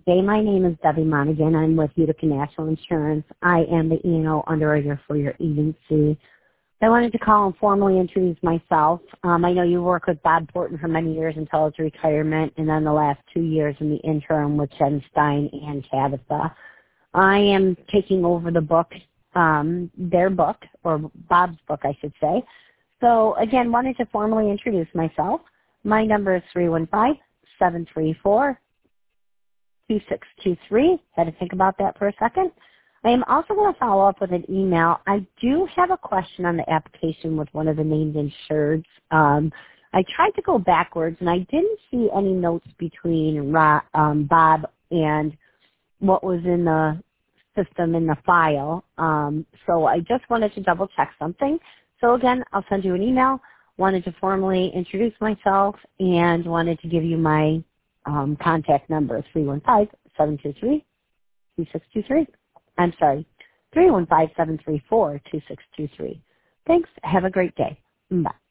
great day. My name is Debbie Monaghan. I'm with Utica National Insurance. I am the E&O underwriter for your agency. I wanted to call and formally introduce myself. I know you worked with Bob Porton for many years until his retirement, and then the last 2 years in the interim with Jen Stein and Tabitha. I am taking over the book, their book, or Bob's book, I should say. So, again, wanted to formally introduce myself. My number is 315-734-2623. Had to think about that for a second. I am also going to follow up with an email. I do have a question on the application with one of the named insureds. I tried to go backwards, and I didn't see any notes between Bob and what was in the system in the file. So I just wanted to double check something. So again, I'll send you an email. Wanted to formally introduce myself and wanted to give you my contact number, 315-723-2623. I'm sorry, 315-734-2623. Thanks. Have a great day. Bye.